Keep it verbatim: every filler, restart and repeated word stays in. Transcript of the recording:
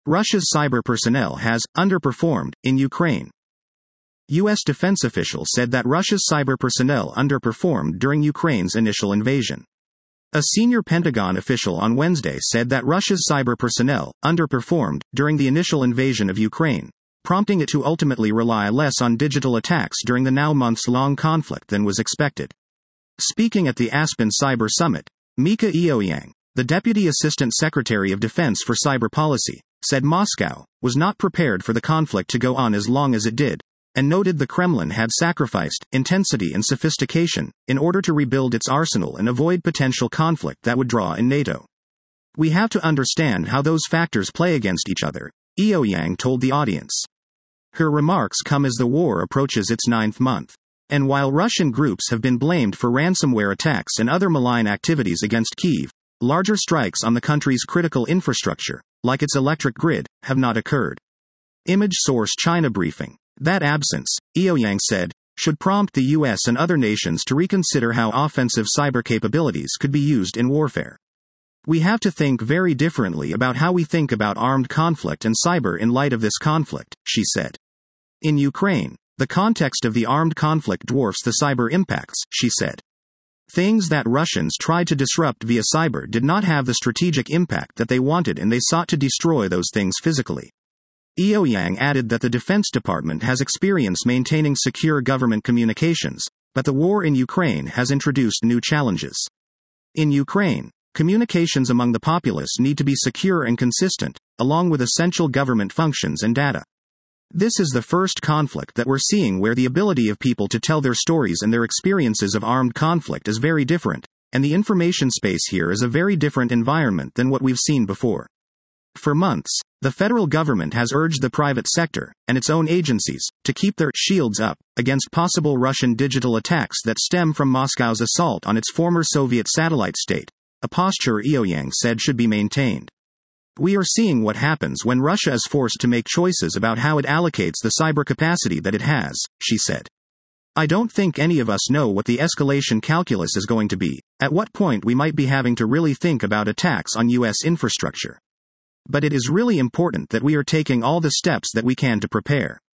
Russia's cyber personnel has underperformed in Ukraine. U S defense official said that Russia's cyber personnel underperformed during Ukraine's initial invasion. A senior Pentagon official on Wednesday said that Russia's cyber personnel underperformed during the initial invasion of Ukraine, prompting it to ultimately rely less on digital attacks during the now months-long conflict than was expected. Speaking at the Aspen Cyber Summit, Mika Eoyang, the Deputy Assistant Secretary of Defense for Cyber Policy, said Moscow was not prepared for the conflict to go on as long as it did, and noted the Kremlin had sacrificed intensity and sophistication in order to rebuild its arsenal and avoid potential conflict that would draw in NATO. We have to understand how those factors play against each other, Eoyang told the audience. Her remarks come as the war approaches its ninth month. And while Russian groups have been blamed for ransomware attacks and other malign activities against Kyiv, larger strikes on the country's critical infrastructure, like its electric grid, have not occurred. Image source China briefing. That absence, Eoyang said, should prompt the U S and other nations to reconsider how offensive cyber capabilities could be used in warfare. We have to think very differently about how we think about armed conflict and cyber in light of this conflict, she said. In Ukraine, the context of the armed conflict dwarfs the cyber impacts, she said. Things that Russians tried to disrupt via cyber did not have the strategic impact that they wanted, and they sought to destroy those things physically. Eoyang added that the Defense Department has experience maintaining secure government communications, but the war in Ukraine has introduced new challenges. In Ukraine, communications among the populace need to be secure and consistent, along with essential government functions and data. This is the first conflict that we're seeing where the ability of people to tell their stories and their experiences of armed conflict is very different, and the information space here is a very different environment than what we've seen before. For months, the federal government has urged the private sector, and its own agencies, to keep their shields up against possible Russian digital attacks that stem from Moscow's assault on its former Soviet satellite state, a posture Eoyang said should be maintained. We are seeing what happens when Russia is forced to make choices about how it allocates the cyber capacity that it has, she said. I don't think any of us know what the escalation calculus is going to be, at what point we might be having to really think about attacks on U S infrastructure. But it is really important that we are taking all the steps that we can to prepare.